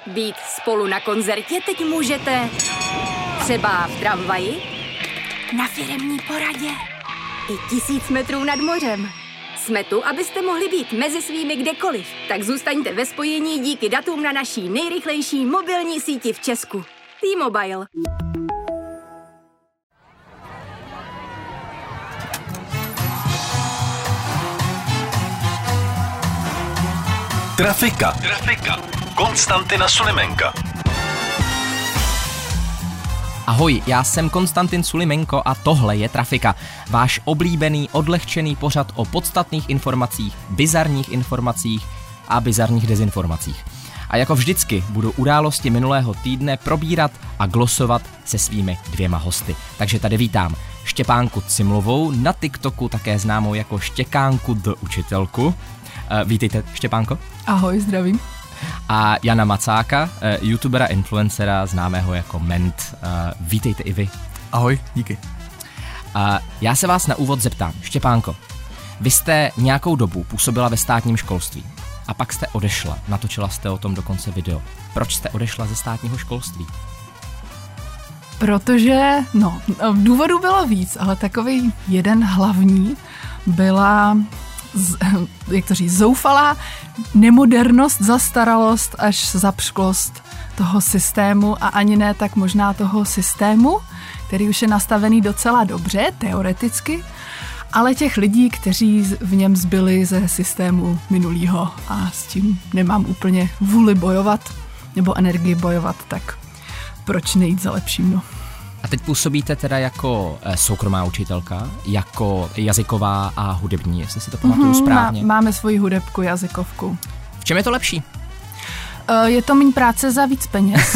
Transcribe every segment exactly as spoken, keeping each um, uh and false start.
Být spolu na koncertě teď můžete třeba v tramvaji, na firemní poradě i tisíc metrů nad mořem. Jsme tu, abyste mohli být mezi svými kdekoliv. Tak zůstaňte ve spojení díky datům na naší nejrychlejší mobilní síti v Česku. T-Mobile. Trafika. Trafika. Konstantina Sulimenka. Ahoj, já jsem Konstantin Sulimenko a tohle je Trafika. Váš oblíbený, odlehčený pořad o podstatných informacích, bizarních informacích a bizarních dezinformacích. A jako vždycky budu události minulého týdne probírat a glosovat se svými dvěma hosty. Takže tady vítám Štěpánku Cimlovou, na TikToku také známou jako Štěkánku the učitelku. Uh, vítejte, Štěpánko. Ahoj, zdravím. A Jana Macáka, youtubera, influencera, známého jako Ment. Vítejte i vy. Ahoj, díky. Já se vás na úvod zeptám, Štěpánko, vy jste nějakou dobu působila ve státním školství a pak jste odešla, natočila jste o tom dokonce video. Proč jste odešla ze státního školství? Protože, no, důvodů bylo víc, ale takový jeden hlavní byla... Z, jak to říct, zoufalá nemodernost, zastaralost až zapšklost toho systému a ani ne tak možná toho systému, který už je nastavený docela dobře, teoreticky, ale těch lidí, kteří v něm zbyli ze systému minulýho a s tím nemám úplně vůli bojovat nebo energii bojovat, tak proč nejít za lepším, no. A teď působíte teda jako soukromá učitelka, jako jazyková a hudební, jestli si to pamatuju mm-hmm, správně. Má, máme svoji hudebku, jazykovku. V čem je to lepší? Uh, je to méně práce za víc peněz.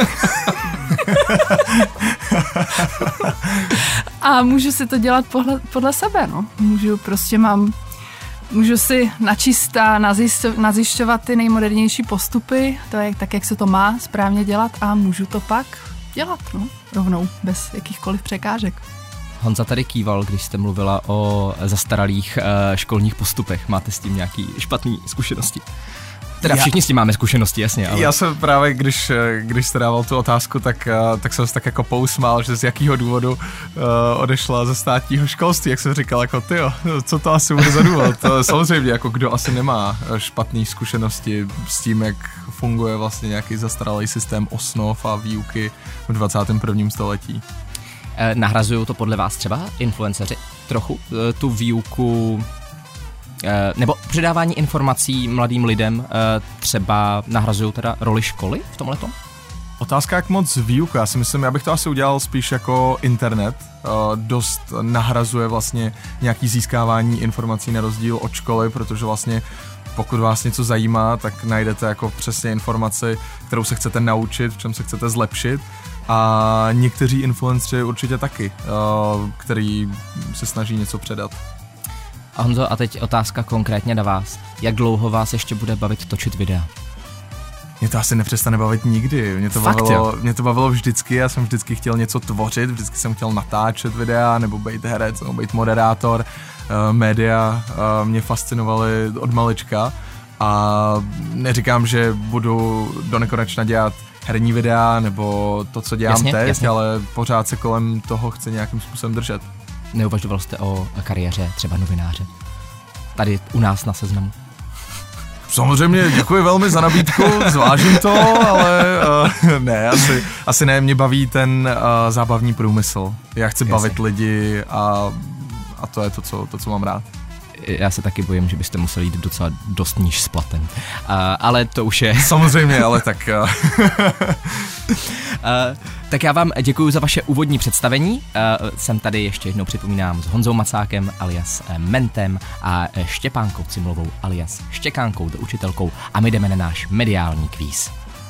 A můžu si to dělat podle, podle sebe, no. Můžu prostě mám, můžu si načíst a nazjišťovat ty nejmodernější postupy, to je tak, jak se to má správně dělat a můžu to pak dělat, no, rovnou, bez jakýchkoliv překážek. Honza tady kýval, když jste mluvila o zastaralých uh, školních postupech. Máte s tím nějaký špatný zkušenosti? Teda všichni s tím máme zkušenosti, jasně. Ale... Já jsem právě, když, když jste dával tu otázku, tak, tak jsem se tak jako pousmál, že z jakého důvodu uh, odešla ze státního školství, jak jsem říkal, jako tyjo, co to asi bude za důvod? To, samozřejmě, jako kdo asi nemá špatné zkušenosti s tím, jak funguje vlastně nějaký zastaralý systém osnov a výuky v dvacátém prvním století. Eh, nahrazují to podle vás třeba influenceři trochu eh, tu výuku eh, nebo předávání informací mladým lidem eh, třeba nahrazují teda roli školy v tomhletom? Otázka, jak moc výuka. Já si myslím, já bych to asi udělal spíš jako internet. Dost nahrazuje vlastně nějaký získávání informací na rozdíl od školy, protože vlastně pokud vás něco zajímá, tak najdete jako přesně informaci, kterou se chcete naučit, v čem se chcete zlepšit. A někteří influenceri určitě taky, který se snaží něco předat. A Honzo, a teď otázka konkrétně na vás. Jak dlouho vás ještě bude bavit točit videa? Mě to asi nepřestane bavit nikdy. Mě to, Fakt, bavilo, mě to bavilo vždycky, já jsem vždycky chtěl něco tvořit, vždycky jsem chtěl natáčet videa, nebo být herec, nebo být moderátor. Uh, média uh, mě fascinovaly od malička a neříkám, že budu do nekonečna dělat herní videa, nebo to, co dělám jasně, teď, jasně. Ale pořád se kolem toho chci nějakým způsobem držet. Neuvažoval jste o kariéře třeba novináře? Tady u nás na Seznamu. Samozřejmě, děkuji velmi za nabídku, zvážím to, ale uh, ne, asi, asi ne, mě baví ten uh, zábavní průmysl. Já chci Jasně. bavit lidi a, a to je to co, to, co mám rád. Já se taky bojím, že byste museli jít docela dost níž s platem, uh, ale to už je... Samozřejmě, ale tak... Uh... uh, tak já vám děkuji za vaše úvodní představení. Uh, jsem tady ještě jednou připomínám s Honzou Macákem alias Mentem a Štěpánkou Cimlovou alias Štěkánkou the učitelkou a my jdeme na náš mediální kvíz.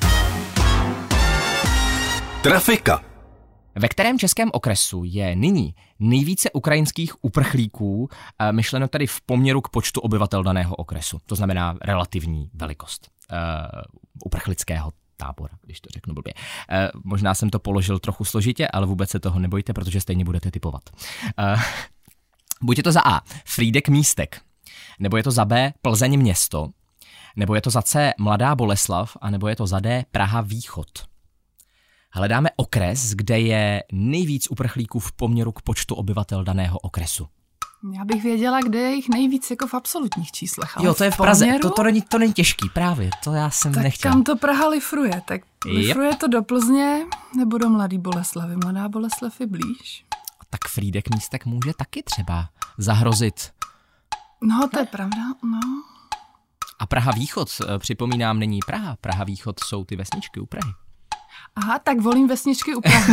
Trafika. Ve kterém českém okresu je nyní nejvíce ukrajinských uprchlíků, myšleno tedy v poměru k počtu obyvatel daného okresu, to znamená relativní velikost uh, uprchlického tábora, když to řeknu blbě. Uh, možná jsem to položil trochu složitě, ale vůbec se toho nebojte, protože stejně budete typovat. Uh, buď je to za A, Frýdek Místek, nebo je to za B, Plzeň město, nebo je to za C Mladá Boleslav, anebo je to za D Praha Východ. Hledáme okres, kde je nejvíc uprchlíků v poměru k počtu obyvatel daného okresu. Já bych věděla, kde je jich nejvíc jako v absolutních číslech. Ale jo, to je v Praze, to, to, není, to není těžký, právě, to já jsem tak nechtěl. Kam to Praha lifruje? Tak lifruje yep. to do Plzně nebo do Mladé Boleslavy? Mladá Boleslav je blíž. Tak Frýdek Místek může taky třeba zahrozit. No, to je pravda, no. A Praha Východ, připomínám, není Praha. Praha Východ jsou ty vesničky u Prahy. Aha, tak volím vesničky u Prahy.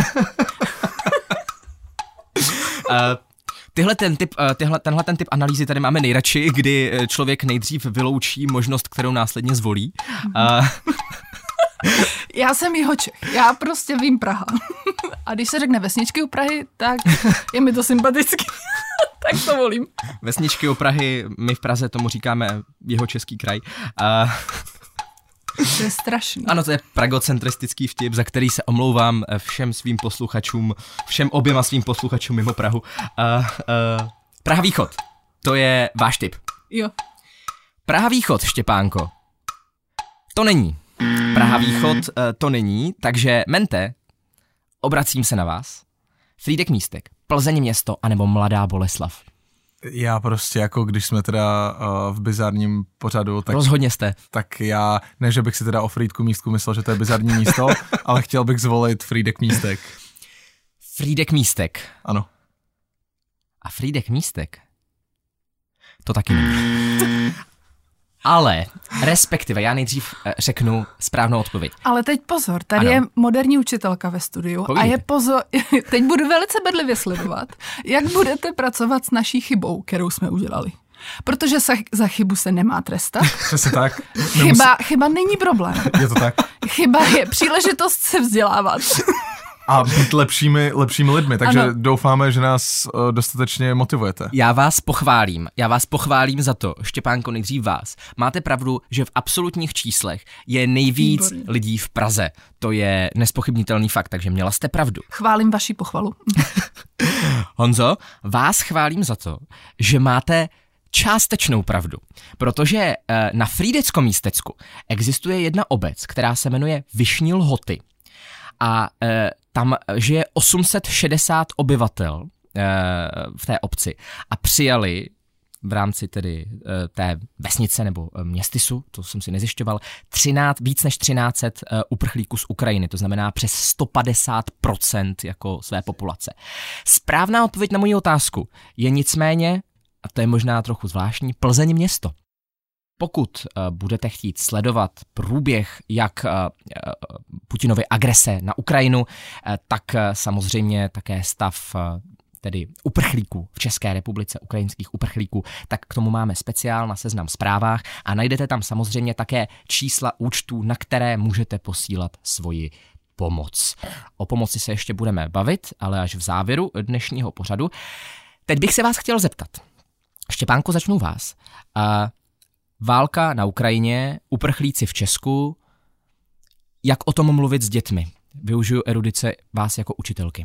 uh, tyhle ten typ, uh, tyhle, tenhle ten typ analýzy tady máme nejradši, kdy člověk nejdřív vyloučí možnost, kterou následně zvolí. Uh, Já jsem Jihočech, já prostě vím Praha. A když se řekne vesničky u Prahy, tak je mi to sympatický. Tak to volím. Vesničky u Prahy, my v Praze tomu říkáme Jihočeský kraj. Uh, To je strašný. Ano, to je pragocentristický vtip, za který se omlouvám všem svým posluchačům, všem oběma svým posluchačům mimo Prahu. Uh, uh, Praha Východ, to je váš tip. Jo. Praha Východ, Štěpánko, to není. Praha Východ uh, to není, takže Mente, obracím se na vás. Frýdek Místek, Plzeň město, anebo Mladá Boleslav. Já prostě jako, když jsme teda uh, v bizarním pořadu, tak... Rozhodně jste. Tak já, ne, že bych si teda o Frýdku Místku myslel, že to je bizarní místo, ale chtěl bych zvolit Frýdek Místek. Frýdek Místek. Ano. A Frýdek Místek? To taky není. Ale, respektive, já nejdřív řeknu správnou odpověď. Ale teď pozor, tady ano. je moderní učitelka ve studiu. Povídejte. A je pozor, teď budu velice bedlivě sledovat, jak budete pracovat s naší chybou, kterou jsme udělali. Protože se, za chybu se nemá trestat. Přesně tak. Chyba, chyba není problém. Je to tak. Chyba je příležitost se vzdělávat. A být lepšími, lepšími lidmi, takže ano. Doufáme, že nás uh, dostatečně motivujete. Já vás pochválím, já vás pochválím za to, Štěpánko, nejdřív vás. Máte pravdu, že v absolutních číslech je nejvíc Výborně. lidí v Praze. To je nespochybnitelný fakt, takže měla jste pravdu. Chválím vaši pochvalu. Honzo, vás chválím za to, že máte částečnou pravdu, protože uh, na Frýdeckom Místecku existuje jedna obec, která se jmenuje Vyšní Lhoty. A e, tam žije osm set šedesát obyvatel e, v té obci a přijali v rámci tedy e, té vesnice nebo e, městysu, to jsem si nezjišťoval, třináct, víc než třináct set e, uprchlíků z Ukrajiny, to znamená přes sto padesát procent jako své populace. Správná odpověď na moji otázku je nicméně, a to je možná trochu zvláštní, Plzeň město. Pokud uh, budete chtít sledovat průběh jak uh, Putinovy agrese na Ukrajinu, uh, tak uh, samozřejmě také stav uh, tedy uprchlíků v České republice, ukrajinských uprchlíků, tak k tomu máme speciál na Seznam Zprávách a najdete tam samozřejmě také čísla účtů, na které můžete posílat svoji pomoc. O pomoci se ještě budeme bavit, ale až v závěru dnešního pořadu. Teď bych se vás chtěl zeptat. Štěpánko, začnu vás. Uh, Válka na Ukrajině, uprchlíci v Česku, jak o tom mluvit s dětmi? Využiju erudice vás jako učitelky.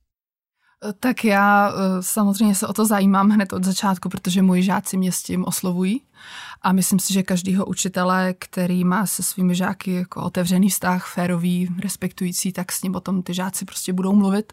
Tak já samozřejmě se o to zajímám hned od začátku, protože moji žáci mě s tím oslovují a myslím si, že každýho učitele, který má se svými žáky jako otevřený vztah, férový, respektující, tak s ním o tom ty žáci prostě budou mluvit.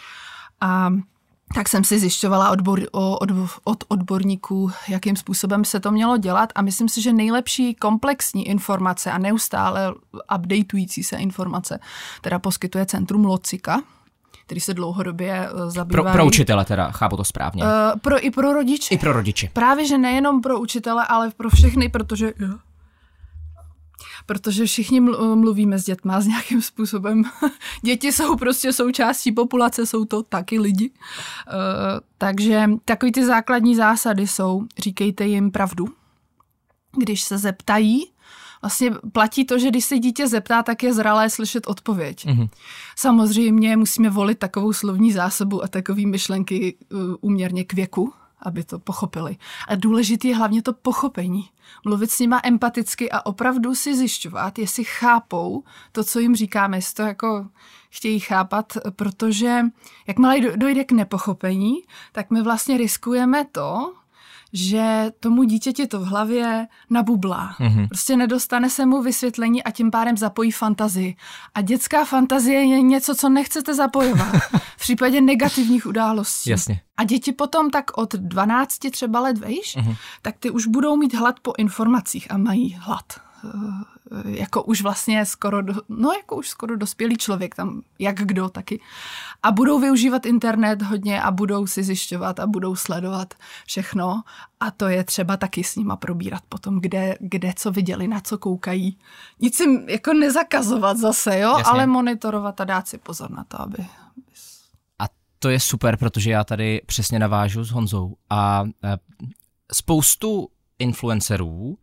A tak jsem si zjišťovala odbor, od, od odborníků, jakým způsobem se to mělo dělat a myslím si, že nejlepší komplexní informace a neustále updateující se informace teda poskytuje Centrum Locika, který se dlouhodobě zabývá. Pro, pro učitele teda, chápu to správně. Uh, pro, I pro rodiče. I pro rodiče. Právě, že nejenom pro učitele, ale pro všechny, protože... Protože všichni mluvíme s dětma s nějakým způsobem. Děti jsou prostě součástí populace, jsou to taky lidi. Uh, takže takový ty základní zásady jsou, říkejte jim pravdu. Když se zeptají, vlastně platí to, že když se dítě zeptá, tak je zralé slyšet odpověď. Mm-hmm. Samozřejmě musíme volit takovou slovní zásobu a takové myšlenky uh, úměrně k věku, aby to pochopili. A důležité je hlavně to pochopení. Mluvit s nima empaticky a opravdu si zjišťovat, jestli chápou to, co jim říkáme, jestli to jako chtějí chápat, protože jakmile dojde k nepochopení, tak my vlastně riskujeme to, že tomu dítěti to v hlavě nabublá. Mm-hmm. Prostě nedostane se mu vysvětlení a tím pádem zapojí fantazii. A dětská fantazie je něco, co nechcete zapojovat v případě negativních událostí. Jasně. A děti potom tak od dvanácti třeba let vejš, mm-hmm. tak ty už budou mít hlad po informacích a mají hlad. Jako už vlastně skoro, do, no jako už skoro dospělý člověk, tam jak kdo taky. A budou využívat internet hodně a budou si zjišťovat a budou sledovat všechno. A to je třeba taky s nima probírat potom, kde, kde co viděli, na co koukají. Nic jim jako nezakazovat zase, jo, jasně. ale monitorovat a dát si pozor na to, aby... A to je super, protože já tady přesně navážu s Honzou. A e, spoustu influencerů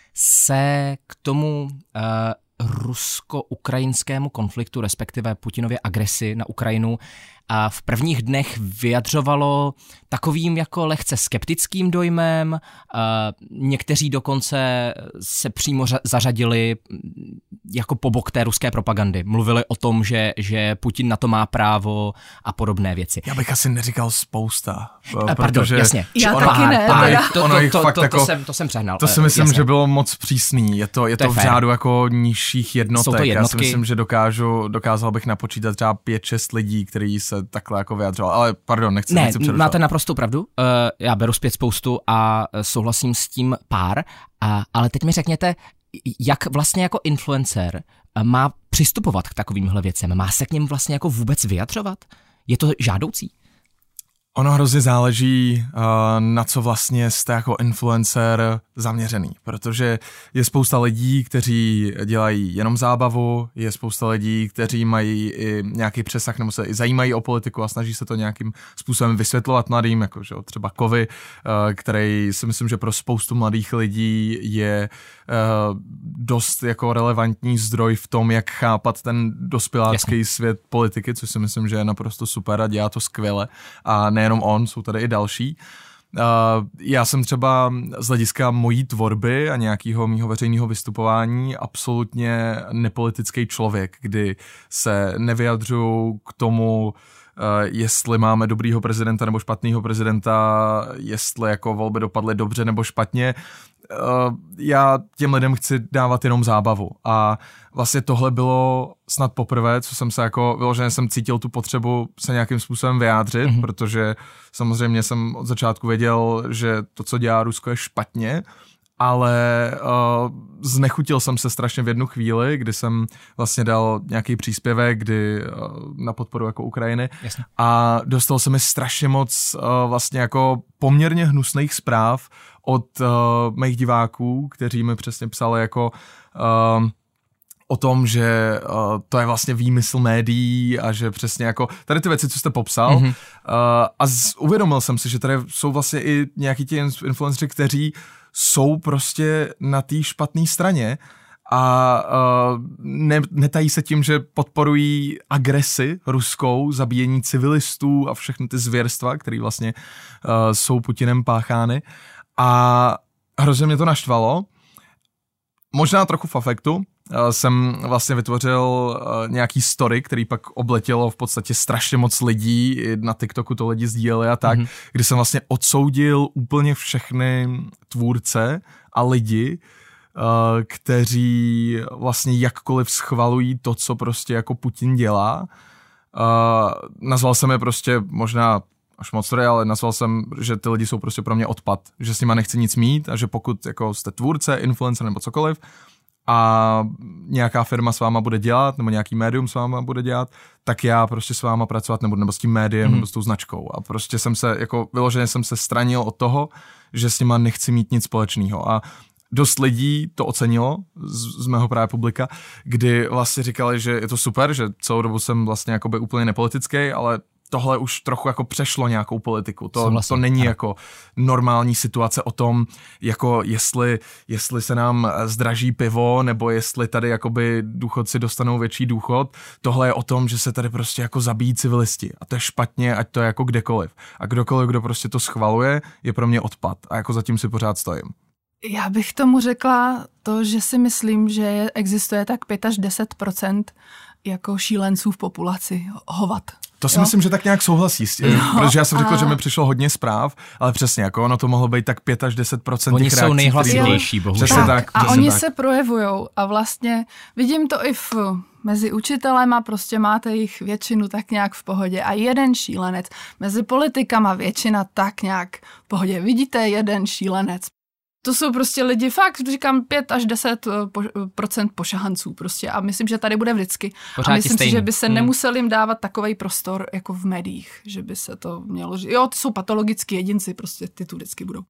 se k tomu uh, rusko-ukrajinskému konfliktu, respektive Putinově agresi na Ukrajinu, a v prvních dnech vyjadřovalo takovým jako lehce skeptickým dojmem. Uh, někteří dokonce se přímo zařadili jako po bok té ruské propagandy. Mluvili o tom, že, že Putin na to má právo a podobné věci. Já bych asi neříkal spousta. Uh, Pardon, jasně. Já ono, taky ne. Ono, Teda. To, ono to, jich to, fakt to, jako, to, jsem, to jsem přehnal. To si myslím, jasně. že bylo moc přísný. Je to, je to, to v je řádu jako nižších jednotek. Jsou to jednotky. Já si myslím, že dokážu, dokázal bych napočítat třeba pět, šest lidí, kteří se takhle jako vyjadřoval. Ale pardon, nechci, ne, nechci přerušovat. Máte naprostou pravdu. Uh, já beru zpět spoustu a souhlasím s tím pár. A, ale teď mi řekněte, jak vlastně jako influencer má přistupovat k takovýmhle věcem? Má se k něm vlastně jako vůbec vyjadřovat? Je to žádoucí? Ono hrozně záleží, uh, na co vlastně jste jako influencer zaměřený, protože je spousta lidí, kteří dělají jenom zábavu, je spousta lidí, kteří mají i nějaký přesah nebo se i zajímají o politiku a snaží se to nějakým způsobem vysvětlovat mladým, jako že třeba Kovy, uh, který si myslím, že pro spoustu mladých lidí je uh, dost jako relevantní zdroj v tom, jak chápat ten dospělácký Jasně. svět politiky, což si myslím, že je naprosto super a dělá to skvěle a ne nejenom on, jsou tady i další. Uh, já jsem třeba z hlediska mojí tvorby a nějakého mýho veřejného vystupování absolutně nepolitický člověk, kdy se nevyjadřuju k tomu, uh, jestli máme dobrýho prezidenta nebo špatného prezidenta, jestli jako volby dopadly dobře nebo špatně. Uh, já těm lidem chci dávat jenom zábavu a vlastně tohle bylo snad poprvé, co jsem se jako vyloženě jsem cítil tu potřebu se nějakým způsobem vyjádřit, mm-hmm. protože samozřejmě jsem od začátku věděl, že to, co dělá Rusko, je špatně, ale uh, znechutil jsem se strašně v jednu chvíli, kdy jsem vlastně dal nějaký příspěvek, kdy uh, na podporu jako Ukrajiny Jasně. a dostal se mi strašně moc uh, vlastně jako poměrně hnusných zpráv od uh, mých diváků, kteří mi přesně psali jako uh, o tom, že uh, to je vlastně výmysl médií a že přesně jako tady ty věci, co jste popsal mm-hmm. uh, a z, uvědomil jsem si, že tady jsou vlastně i nějaký ti influenceri, kteří jsou prostě na té špatné straně a uh, ne, netají se tím, že podporují agresi ruskou, zabíjení civilistů a všechny ty zvěrstva, které vlastně uh, jsou Putinem páchány. A hrozně mě to naštvalo. Možná trochu v afektu. Uh, jsem vlastně vytvořil uh, nějaký story, který pak obletělo v podstatě strašně moc lidí. I na TikToku to lidi sdíleli a tak. Mm-hmm. Kdy jsem vlastně odsoudil úplně všechny tvůrce a lidi, uh, kteří vlastně jakkoliv schvalují to, co prostě jako Putin dělá. Uh, nazval jsem je prostě možná až moc sorry, ale nazval jsem, že ty lidi jsou prostě pro mě odpad, že s nima nechci nic mít a že pokud jako jste tvůrce, influencer nebo cokoliv a nějaká firma s váma bude dělat nebo nějaký médium s váma bude dělat, tak já prostě s váma pracovat nebudu nebo s tím médiem mm. nebo s tou značkou a prostě jsem se, jako vyloženě jsem se stranil od toho, že s nima nechci mít nic společného a dost lidí to ocenilo z, z mého právě publika, kdy vlastně říkali, že je to super, že celou dobu jsem vlastně jakoby úplně nepolitický, ale tohle už trochu jako přešlo nějakou politiku. To, to není ano. jako normální situace o tom, jako jestli, jestli se nám zdraží pivo, nebo jestli tady jakoby důchodci dostanou větší důchod. Tohle je o tom, že se tady prostě jako zabíjí civilisti. A to je špatně, ať to je jako kdekoliv. A kdokoliv, kdo prostě to schvaluje, je pro mě odpad. A jako zatím si pořád stojím. Já bych tomu řekla to, že si myslím, že existuje tak pět až deset procent jako šílenců v populaci, hovat. To si jo. myslím, že tak nějak souhlasí s tím, no, protože já jsem řekl, a... že mi přišlo hodně zpráv, ale přesně, jako ono to mohlo být tak pět až deset procent Oni těch jsou reakcí, nejhlasitější, bohužel. Přesně tak, tak. a přesně oni tak. se projevujou a vlastně vidím to i v, mezi učitelema, prostě máte jich většinu tak nějak v pohodě a jeden šílenec. Mezi politikama většina tak nějak v pohodě. Vidíte jeden šílenec. To jsou prostě lidi, fakt říkám pět až deset procent pošahanců prostě a myslím, že tady bude vždycky. Pořád a myslím stejný. si, že by se hmm. nemusel jim dávat takovej prostor jako v médiích, že by se to mělo, že jo, to jsou patologický jedinci, prostě ty tu vždycky budou.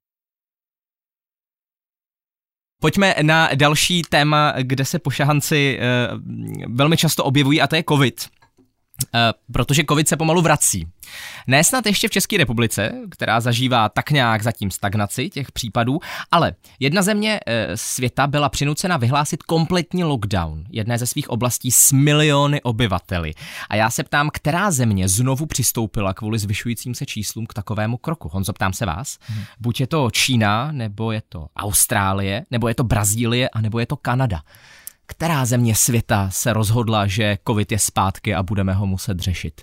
Pojďme na další téma, kde se pošahanci uh, velmi často objevují a to je covid. Uh, protože covid se pomalu vrací. Ne snad ještě v České republice, která zažívá tak nějak zatím stagnaci těch případů, ale jedna země uh, světa byla přinucena vyhlásit kompletní lockdown jedné ze svých oblastí s miliony obyvateli. A já se ptám, která země znovu přistoupila kvůli zvyšujícím se číslům k takovému kroku? Honzo, ptám se vás. Hmm. Buď je to Čína, nebo je to Austrálie, nebo je to Brazílie, a nebo je to Kanada. Která země světa se rozhodla, že covid je zpátky a budeme ho muset řešit?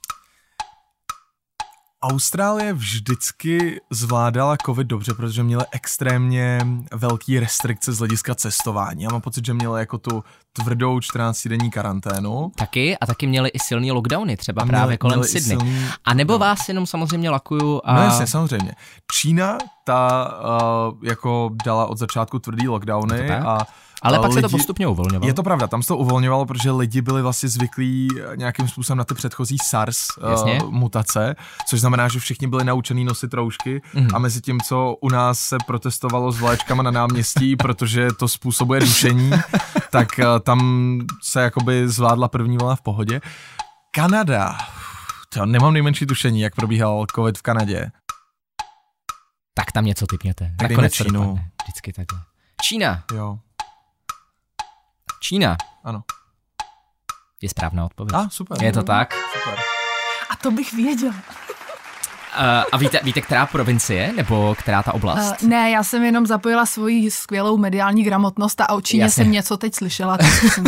Austrálie vždycky zvládala covid dobře, protože měla extrémně velký restrikce z hlediska cestování. Já mám pocit, že měla jako tu tvrdou čtrnáctidenní karanténu. Taky a taky měli i silný lockdowny, třeba měli, právě kolem Sydney. Silný... A nebo no. vás jenom samozřejmě lakuju a... No jasně, samozřejmě. Čína ta uh, jako dala od začátku tvrdý lockdowny a ale pak lidi, se to postupně uvolňovalo. Je to pravda, tam se to uvolňovalo, protože lidi byli vlastně zvyklí nějakým způsobem na ty předchozí SARS uh, mutace, což znamená, že všichni byli naučení nosit roušky mm-hmm. a mezi tím, co u nás se protestovalo s vlaječkama na náměstí, protože to způsobuje dušení, tak uh, tam se jakoby zvládla první vlna v pohodě. Kanada, to nemám nejmenší tušení, jak probíhal covid v Kanadě. Tak tam něco typněte. Tak nakonec Čínu. Dopadne. Vždycky takhle. Čína. Jo. Čína. Ano. Je správná odpověď. A, super. Je to tak? Super. A to bych věděla. Uh, a víte, víte, která provincie, nebo která ta oblast? Uh, ne, já jsem jenom zapojila svoji skvělou mediální gramotnost a o Číně Jasně. jsem něco teď slyšela. Tak jsem...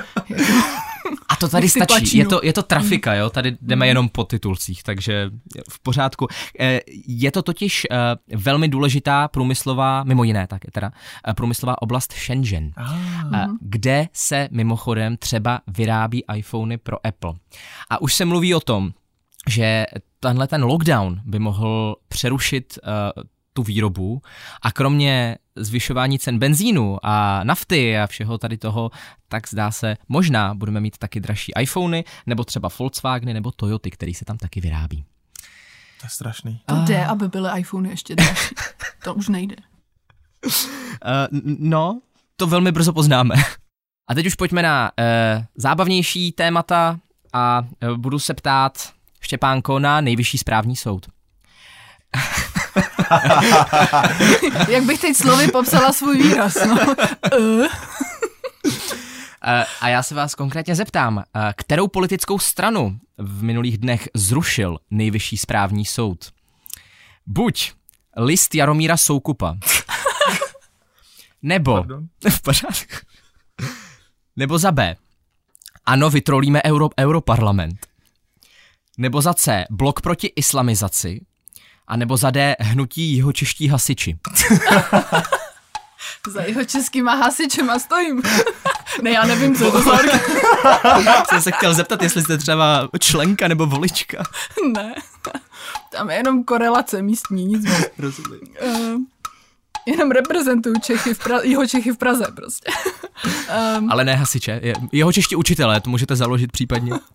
A to tady stačí, je to, je to trafika, jo, tady jdeme jenom po titulcích, takže v pořádku. Je to totiž velmi důležitá průmyslová, mimo jiné tak teda, průmyslová oblast Shenzhen, ah. kde se mimochodem třeba vyrábí iPhony pro Apple. A už se mluví o tom, že tenhle ten lockdown by mohl přerušit uh, tu výrobu a kromě zvyšování cen benzínu a nafty a všeho tady toho, tak zdá se, možná budeme mít taky dražší iPhony, nebo třeba Volkswageny, nebo Toyoty, který se tam taky vyrábí. To je strašný. To jde, aby byly iPhony ještě dražší. To už nejde. Uh, no, to velmi brzo poznáme. A teď už pojďme na uh, zábavnější témata a uh, budu se ptát, Štěpánko, na Nejvyšší správní soud. Jak bych teď slovy popsala svůj výraz, no. A já se vás konkrétně zeptám, kterou politickou stranu v minulých dnech zrušil Nejvyšší správní soud? Buď list Jaromíra Soukupa, nebo v pořádku, nebo za B, ano, vytrolíme Euro, Europarlament, nebo za C, blok proti islamizaci, a nebo za D, hnutí jihočeští hasiči. Za jihočeskýma hasičema stojím. Ne, já nevím, co je to za Jsem se chtěl zeptat, jestli jste třeba členka nebo volička. Ne, tam je jenom korelace místní, nic moc. Rozumím. Uh, jenom reprezentuju Čechy v Praze, Jihočechy v Praze prostě. um, Ale ne hasiče, jihočeští učitelé, to můžete založit případně. Uh,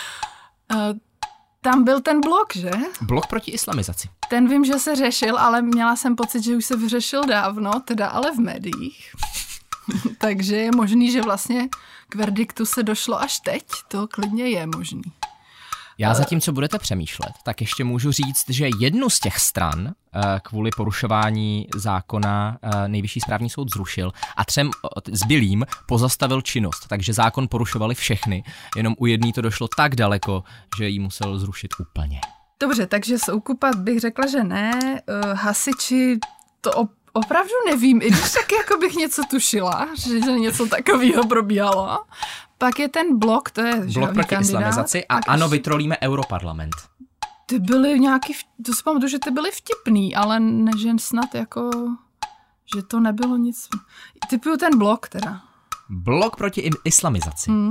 Tam byl ten blok, že? Blok proti islamizaci. Ten vím, že se řešil, ale měla jsem pocit, že už se vyřešil dávno, teda ale v médiích. Takže je možný, že vlastně k verdiktu se došlo až teď. To klidně je možný. Já zatím, co budete přemýšlet, tak ještě můžu říct, že jednu z těch stran kvůli porušování zákona Nejvyšší správní soud zrušil a třem zbylým pozastavil činnost. Takže zákon porušovali všechny, jenom u jedný to došlo tak daleko, že ji musel zrušit úplně. Dobře, takže Soukupa bych řekla, že ne. Hasiči to op- opravdu nevím, i když tak jako bych něco tušila, že něco takového probíhalo. pak je ten blok, to je Blok proti kandidát, islamizaci a ano, vytrolíme Europarlament. Ty byly nějaký, to si pamatuju, že ty byly vtipný, ale ne, že snad jako, že to nebylo nic. Typuju ten blok teda. Blok proti islamizaci. Hmm.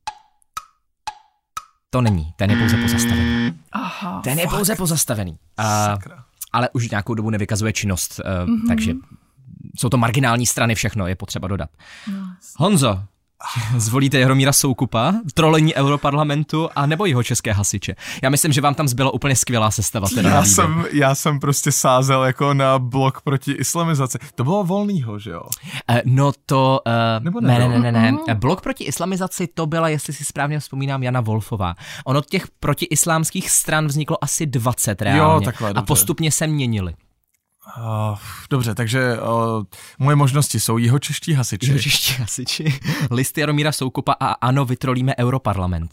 To není, ten je pouze pozastavený. Aha. Ten je Fakt. pouze pozastavený. Uh, ale už nějakou dobu nevykazuje činnost, uh, mm-hmm. takže jsou to marginální strany, všechno je potřeba dodat. No. Honzo, zvolíte Jaromíra Soukupa, trolení Europarlamentu a nebo jeho české hasiče? Já myslím, že vám tam zbyla úplně skvělá sestava. Teda Já jsem, já jsem prostě sázel jako na blok proti islamizaci. To bylo Volnýho, že jo? Uh, no to... Uh, Nebo ne, ne, ne, ne, ne. Mm. Blok proti islamizaci to byla, jestli si správně vzpomínám, Jana Wolfová. Ono těch protiislámských stran vzniklo asi dvacet reálně. Jo, takhle, a dobře. postupně se měnily. Uh, dobře, takže uh, moje možnosti jsou jihočeští hasiči. Jihočeští hasiči, list Jaromíra Soukupa a ano, vytrolíme Europarlament.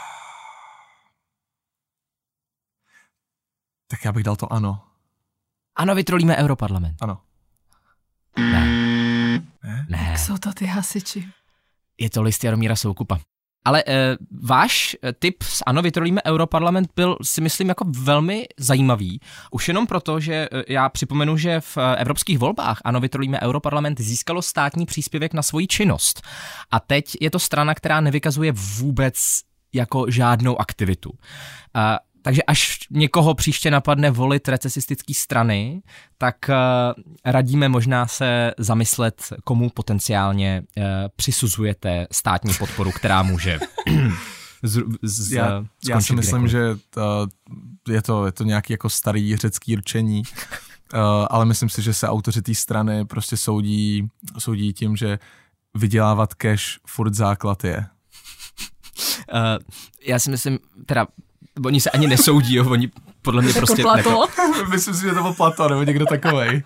Tak já bych dal to ano. Ano, vytrolíme Europarlament. Ano. Ne. Ne? Ne, Jsou to ty hasiči. je to list Jaromíra Soukupa. Ale e, váš tip s ano, vytrolíme Europarlament byl, si myslím, jako velmi zajímavý. Už jenom proto, že e, já připomenu, že v e, evropských volbách ano, vytrolíme Europarlament získalo státní příspěvek na svoji činnost. A teď je to strana, která nevykazuje vůbec jako žádnou aktivitu. E, takže až někoho příště napadne volit recesistické strany, tak uh, radíme možná se zamyslet, komu potenciálně uh, přisuzujete státní podporu, která může z, z, Já, já si myslím, kdekoliv. že to, je, to, je to nějaký jako starý řecký rčení, uh, ale myslím si, že se autoři té strany prostě soudí, soudí tím, že vydělávat cash furt základ je. Uh, já si myslím, teda oni se ani nesoudí, jo, oni podle mě prostě... Plato. Myslím si, že to byl Platon nebo někdo takovej.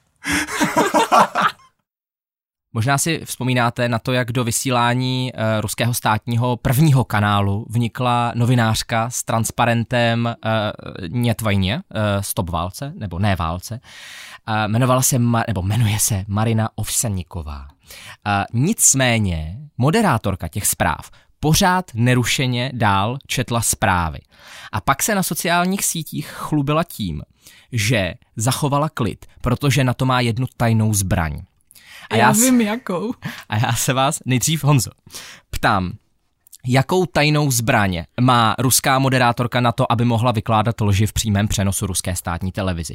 Možná si vzpomínáte na to, jak do vysílání uh, ruského státního prvního kanálu vnikla novinářka s transparentem uh, Нет vojně, uh, Stop válce, nebo Ne válce. Uh, jmenovala se, Ma- nebo jmenuje se Marina Ovsjaníková. Uh, nicméně moderátorka těch zpráv pořád nerušeně dál četla zprávy. A pak se na sociálních sítích chlubila tím, že zachovala klid, protože na to má jednu tajnou zbraň. A já, já s... vím jakou. A já se vás nejdřív, Honzo, ptám, jakou tajnou zbraň má ruská moderátorka na to, aby mohla vykládat lži v přímém přenosu ruské státní televizi?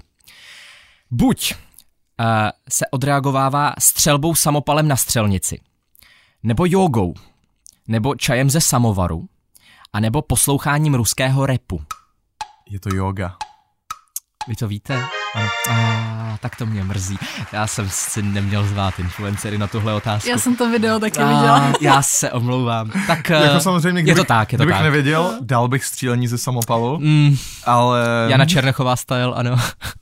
Buď uh, se odreagovává střelbou samopalem na střelnici, nebo jogou, nebo čajem ze samovaru, anebo posloucháním ruského rapu. Je to yoga. Vy to víte? Ano. A, tak to mě mrzí. Já jsem si neměl zvát influencery na tuhle otázku. Já jsem to video taky A, viděla. já se omlouvám. Tak Jako samozřejmě, je to tak, je to kdybych tak. nevěděl, dal bych střílení ze samopalu, Mm, ale... Jana Černochová style, ano. uh,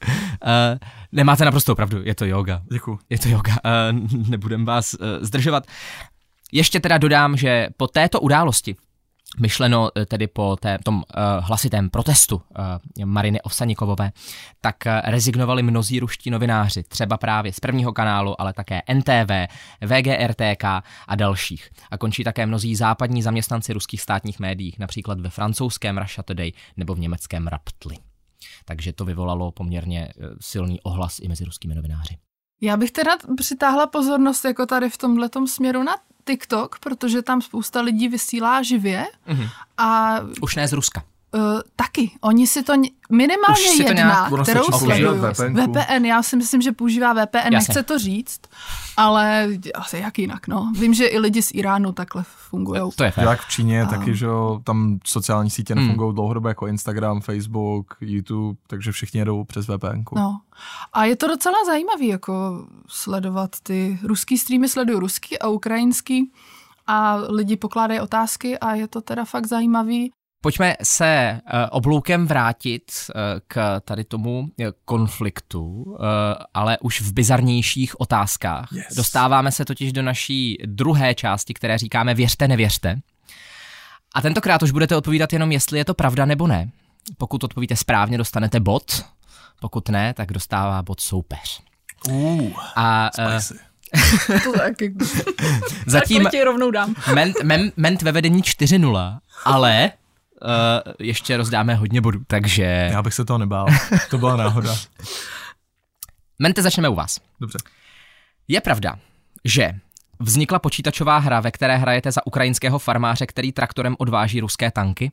nemáte naprostou pravdu, je to yoga. Děkuju. Je to yoga. Uh, nebudem vás uh, zdržovat. Ještě teda dodám, že po této události, myšleno tedy po té, tom uh, hlasitém protestu uh, Mariny Ovsjaníkovové, tak uh, rezignovali mnozí ruští novináři, třeba právě z prvního kanálu, ale také N T V, V G R T K a dalších. A končí také mnozí západní zaměstnanci ruských státních médií, například ve francouzském Russia Today nebo v německém Raptli. Takže to vyvolalo poměrně uh, silný ohlas i mezi ruskými novináři. Já bych teda přitáhla pozornost jako tady v tomhletom směru na TikTok, protože tam spousta lidí vysílá živě Mhm. a Už ne z Ruska. uh, taky. Oni si to ně- minimálně Už si to jedna, nějak- ono kterou stačí používat sleduju. V P N ku. V P N, já si myslím, že používá V P N, Jasně. nechce to říct, ale asi jak jinak, no. Vím, že i lidi z Iránu takhle fungujou. To je fér. Jak v Číně, A- taky, že jo, tam sociální sítě Hmm. nefungují dlouhodobě jako Instagram, Facebook, YouTube, takže všichni jedou přes V P N ku. No. A je to docela zajímavý, jako sledovat ty ruský streamy, sleduju ruský a ukrajinský a lidi pokládají otázky a je to teda fakt zajímavý. Pojďme se uh, obloukem vrátit uh, k tady tomu uh, konfliktu, uh, ale už v bizarnějších otázkách. Yes. Dostáváme se totiž do naší druhé části, které říkáme věřte, nevěřte. A tentokrát už budete odpovídat jenom, jestli je to pravda nebo ne. Pokud odpovíte správně, dostanete bod. Pokud ne, tak dostává bod soupeř. Uh, A uh, spicy. To taky. Zatím tak to ti rovnou dám. ment, ment, ment ve vedení čtyři nula, ale uh, ještě rozdáme hodně bodů, takže... Já bych se toho nebál, to byla náhoda. Mente, začneme u vás. Dobře. Je pravda, že vznikla počítačová hra, ve které hrajete za ukrajinského farmáře, který traktorem odváží ruské tanky?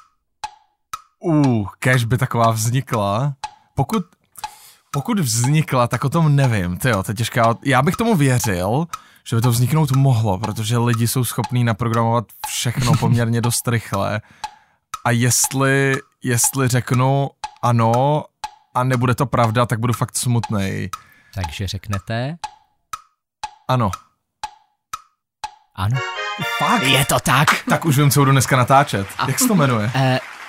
Uh, kež by taková vznikla. Pokud, pokud vznikla, tak o tom nevím. Tyjo, to je těžká. Já bych tomu věřil, že by to vzniknout mohlo, protože lidi jsou schopní naprogramovat všechno poměrně dost rychle. A jestli, jestli řeknu ano a nebude to pravda, tak budu fakt smutnej. Takže řeknete... Ano. Ano. Fakt? Je to tak. Tak už vím, co budu dneska natáčet. A... Jak se to jmenuje? Uh,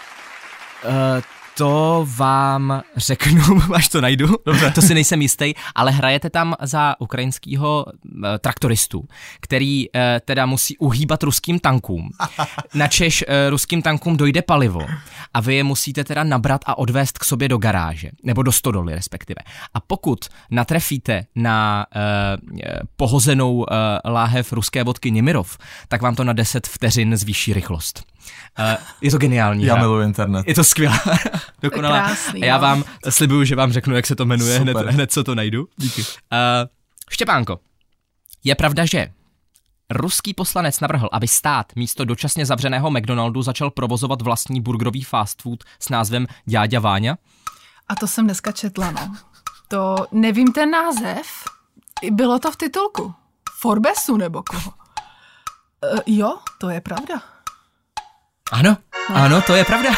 uh, to vám řeknu, až to najdu. Dobře. To si nejsem jistý, ale hrajete tam za ukrajinského uh, traktoristu, který uh, teda musí uhýbat ruským tankům. Načež uh, ruským tankům dojde palivo a vy je musíte teda nabrat a odvést k sobě do garáže, nebo do stodoly respektive. A pokud natrefíte na uh, pohozenou uh, láhev ruské vodky Nimirov, tak vám to na deset vteřin zvýší rychlost. Uh, je to geniální. Já hra. miluji internet. Je to skvělé. Dokonalá. Krásný, a já no. vám slibuju, že vám řeknu, jak se to jmenuje, hned, Super. hned co to najdu. Díky. Uh, Štěpánko, je pravda, že ruský poslanec navrhl, aby stát místo dočasně zavřeného McDonaldu začal provozovat vlastní burgerový fast food s názvem Ďáďa Váňa? A to jsem dneska četla, no. To nevím ten název. Bylo to v titulku. Forbesu nebo koho? Uh, jo, to je pravda. Ano, no. Ano, to je pravda.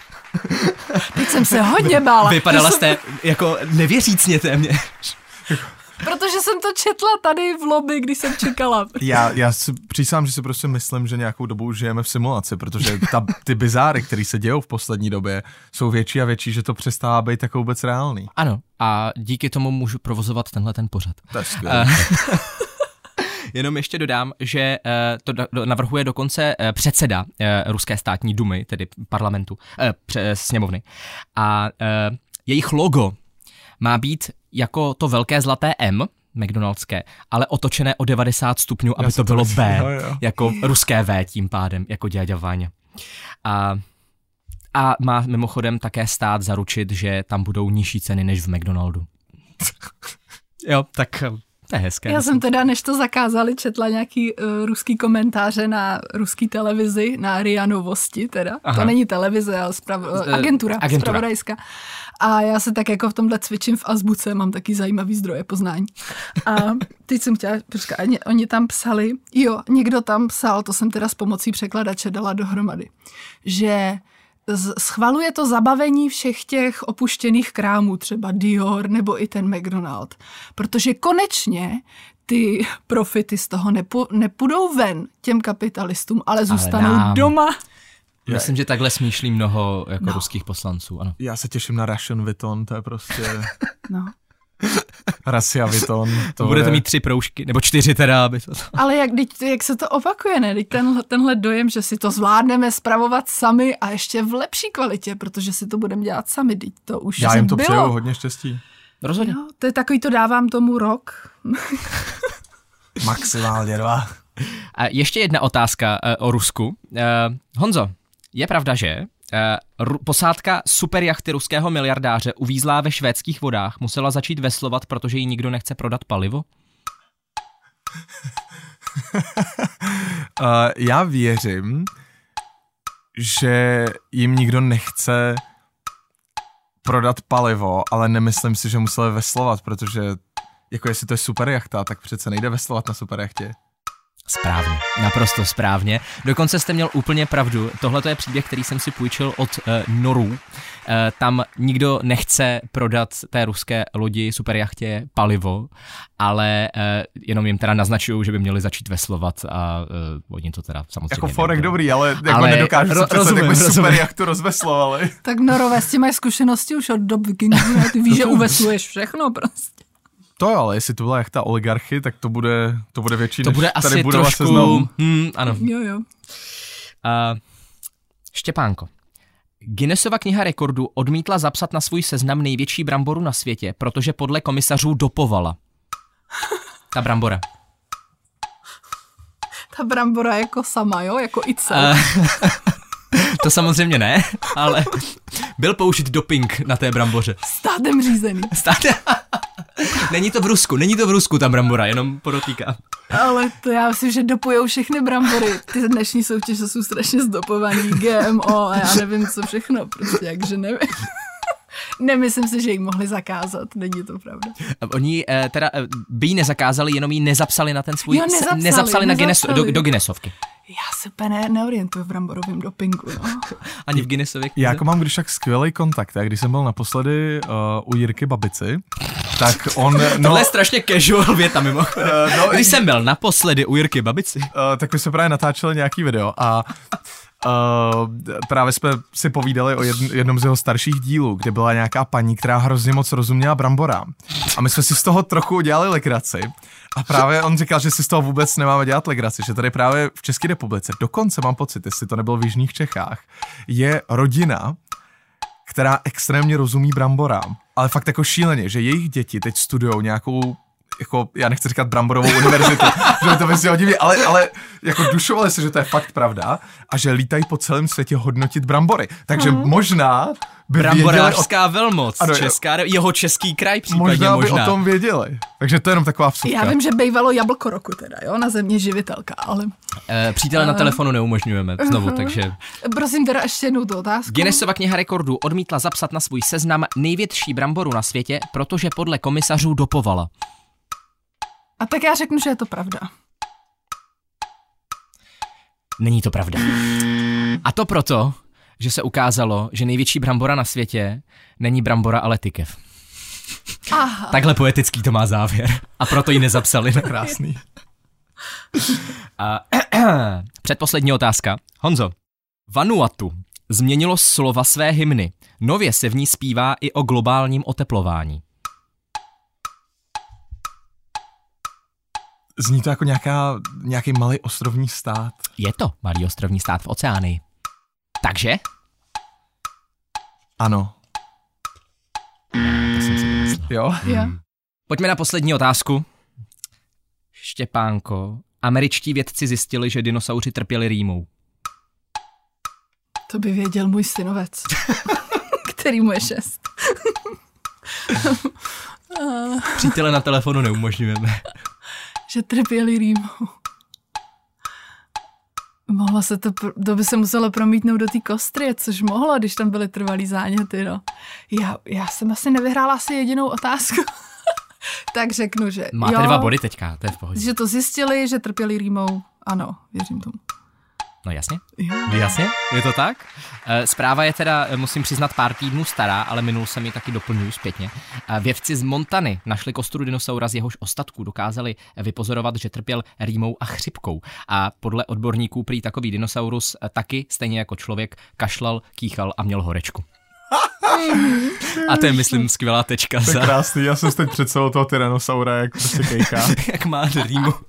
Teď jsem se hodně bála. Vypadala jsem... jste jako nevěřícně téměř. Protože jsem to četla tady v lobby, když jsem čekala. Já, já si přísám, že si prostě myslím, že nějakou dobu žijeme v simulaci, protože ta, ty bizáry, které se dějou v poslední době, jsou větší a větší, že to přestává být tak vůbec reálný. Ano, a díky tomu můžu provozovat tenhle ten pořad. To je skvělé. Jenom ještě dodám, že to navrhuje dokonce předseda ruské státní dumy, tedy parlamentu, sněmovny. A jejich logo má být jako to velké zlaté M, McDonaldské, ale otočené o devadesát stupňů, aby to bylo B, jo, jo. jako ruské V tím pádem, jako Ďáďa Váňa. A, a má mimochodem také stát zaručit, že tam budou nižší ceny než v McDonaldu. Jo, tak... To je hezké. Já jsem teda, než to zakázali, četla nějaký uh, ruský komentáře na ruský televizi, na R I A Novosti teda. Aha. To není televize, ale sprav, uh, agentura, agentura. Spravodajská. A já se tak jako v tomhle cvičím v azbuce, mám taky zajímavý zdroje poznání. A teď jsem chtěla, počkat, oni tam psali, jo, někdo tam psal, to jsem teda s pomocí překladače dala dohromady, že schvaluje to zabavení všech těch opuštěných krámů, třeba Dior nebo i ten McDonald, protože konečně ty profity z toho nepo, nepůjdou ven těm kapitalistům, ale zůstanou ale doma. Myslím, že takhle smýšlí mnoho jako no. ruských poslanců. Ano. Já se těším na Russian Vuitton, to je prostě... no. Russia Vuitton. To budete je... mít tři proužky, nebo čtyři teda. Aby to... Ale jak, jak se to opakuje, ne? Tenhle, tenhle dojem, že si to zvládneme spravovat sami a ještě v lepší kvalitě, protože si to budeme dělat sami. To už Já jim to bylo. přeju, hodně štěstí. Rozhodně. Jo, to je takový, to dávám tomu rok. Maximálně dva. A ještě jedna otázka uh, o Rusku. Uh, Honzo, je pravda, že uh, posádka superjachty ruského miliardáře uvízlá ve švédských vodách musela začít veslovat, protože jí nikdo nechce prodat palivo? uh, já věřím, že jim nikdo nechce prodat palivo, ale nemyslím si, že museli veslovat, protože jako jestli to je superjachta, tak přece nejde veslovat na superjachtě. Správně, naprosto správně. Dokonce jste měl úplně pravdu. Tohle je příběh, který jsem si půjčil od uh, Norů. Uh, tam nikdo nechce prodat té ruské lodi superjachtě palivo, ale uh, jenom jim teda naznačují, že by měli začít veslovat a uh, oni to teda samozřejmě... Jako forek dobrý, ale jako ale nedokážu ro- si představit, jak by rozumím. superjachtu rozveslovali. Tak Norové s tím mají zkušenosti už od dob vikingů. Ty víš, že uvesluješ všechno prostě. To jo, ale jestli to byla jachta oligarchy, tak to bude, to bude větší, to než bude tady asi budova trošku... Seznamu. Hmm, ano. Jo, jo. Uh, Štěpánko, Guinnessova kniha rekordů odmítla zapsat na svůj seznam největší bramboru na světě, protože podle komisařů dopovala. Ta brambora. Ta brambora jako sama, jo? Jako i cel. Uh, to samozřejmě ne, ale byl použit doping na té bramboře. Státem řízený. Státem? Není to v Rusku, není to v Rusku ta brambora, jenom podotýkám. Ale to já myslím, že dopujou všechny brambory. Ty dnešní soutěže jsou strašně zdopovaný, G M O a já nevím co všechno, prostě jakže nevím. Nemyslím si, že ji mohli zakázat, není to pravda. Oni eh, teda eh, by ji nezakázali, jenom ji nezapsali na ten svůj... Jo, nezapsali, nezapsali, na Guinness, nezapsali. do, do Guinnessovky. Já se úplně ne, neorientuju v bramborovém dopingu, no. Ani v Guinnessově. Já jako mám když tak skvělý kontakt, já když jsem byl naposledy uh, u Jirky Babici, tak on... No, Tohle je strašně casual věta mimochodem. Uh, no, když jsem byl naposledy u Jirky Babici. Uh, tak my jsme právě natáčeli nějaký video a Uh, právě jsme si povídali o jedn, jednom z jeho starších dílů, kde byla nějaká paní, která hrozně moc rozuměla bramborám. A my jsme si z toho trochu udělali legraci. A právě on říkal, že si z toho vůbec nemáme dělat legraci, že tady právě v České republice, dokonce mám pocit, jestli to nebylo v jižních Čechách, je rodina, která extrémně rozumí bramborám. Ale fakt jako šíleně, že jejich děti teď studujou nějakou jako, já nechci říkat bramborovou univerzitu, že to myslím divně, ale, ale jako dušovali se, že to je fakt pravda a že lítají po celém světě hodnotit brambory. Takže mm. možná by Bramborářská o... velmoc, ano, česká, jeho český kraj případně možná. Možná by o tom věděli. Takže to je jenom taková vsuvka. Já vím, že bývalo jablko roku teda, jo, na Země živitelka, ale... E, přítele uh... na telefonu neumožňujeme znovu, uh-huh. takže... Prosím teda ještě jednou tu otázku. Guinnessova kniha rekordů odmítla zapsat na svůj seznam největší bramboru na světě, protože podle komisařů dopovala. A tak já řeknu, že je to pravda. Není to pravda. A to proto, že se ukázalo, že největší brambora na světě není brambora, ale tykev. Aha. Takhle poetický to má závěr. A proto ji nezapsali. Krásný. A, předposlední otázka. Honzo, Vanuatu změnilo slova své hymny. Nově se v ní zpívá i o globálním oteplování. Zní to jako nějaká, nějaký malý ostrovní stát. Je to malý ostrovní stát v oceánii. Takže? Ano. To jsem si myslel. Jo? Jo. Pojďme na poslední otázku. Štěpánko, američtí vědci zjistili, že dinosauři trpěli rýmou. To by věděl můj synovec, který mu je šest. Přítele na telefonu neumožňujeme. Že trpěli rýmou. Mohlo se to, to by se muselo promítnout do té kostry, což mohlo, když tam byly trvalý záněty, no. Já, já jsem asi nevyhrála asi jedinou otázku. Tak řeknu, že Máte jo, dva body teďka, to je v pohodě. Že to zjistili, že trpěli rýmou. Ano, věřím tomu. No jasně. Jo. Jasně, je to tak. Zpráva je teda, musím přiznat, pár týdnů stará, ale minul jsem ji taky doplňuji zpětně. Vědci z Montany našli kostru dinosaura, z jehož ostatků dokázali vypozorovat, že trpěl rýmou a chřipkou. A podle odborníků prý takový dinosaurus taky, stejně jako člověk, kašlal, kýchal a měl horečku. A to je, myslím, skvělá tečka. To je za... krásný, já jsem teď před celou toho tyrannosaura, jak prostě kejká. Jak má rýmu. uh,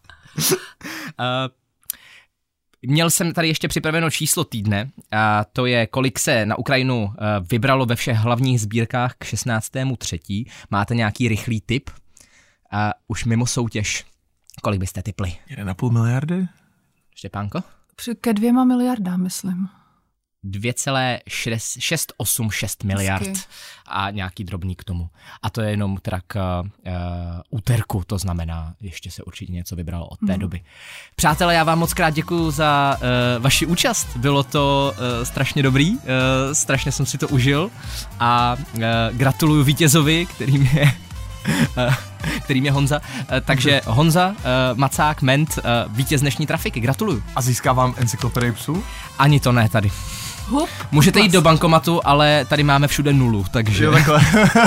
Měl jsem tady ještě připraveno číslo týdne, a to je, kolik se na Ukrajinu vybralo ve všech hlavních sbírkách k šestnáctému třetímu Máte nějaký rychlý tip? A už mimo soutěž, kolik byste tipli? jeden a půl miliardy? Štěpánko? Ke dvěma miliardám, myslím. dvě celá šest osm šest miliard Hezky. A nějaký drobný k tomu. A to je jenom teda k uh, úterku, to znamená, ještě se určitě něco vybralo od té Hmm. doby. Přátelé, já vám moc krát děkuju za uh, vaši účast, bylo to uh, strašně dobrý, uh, strašně jsem si to užil a uh, gratuluju vítězovi, kterým je Uh, kterým je Honza. Uh, takže Honza, uh, Macák, Ment, uh, vítěz dnešní trafiky. Gratuluju. A získávám encyklopedii psů? Ani to ne tady. Hup, Můžete hlas. jít do bankomatu, ale tady máme všude nulu, takže... Jo, takhle.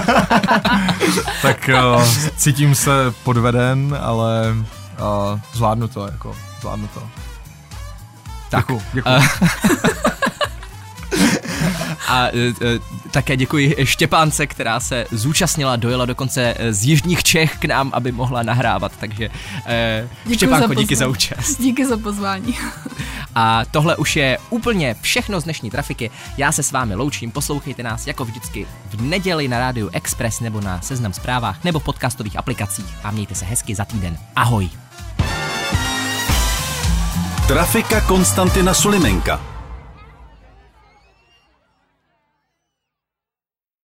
Tak uh, cítím se podveden, ale uh, zvládnu to, jako, zvládnu to. Tak. Děkuju, děkuju. Uh, A e, e, také děkuji Štěpánce, která se zúčastnila, dojela dokonce z jižních Čech k nám, aby mohla nahrávat, takže e, Štěpánko, za díky za účast. Díky za pozvání. A tohle už je úplně všechno z dnešní trafiky. Já se s vámi loučím, poslouchejte nás jako vždycky v neděli na Rádiu Express nebo na Seznam Zprávách nebo v podcastových aplikacích a mějte se hezky za týden. Ahoj. Trafika Konstantina Sulimenka.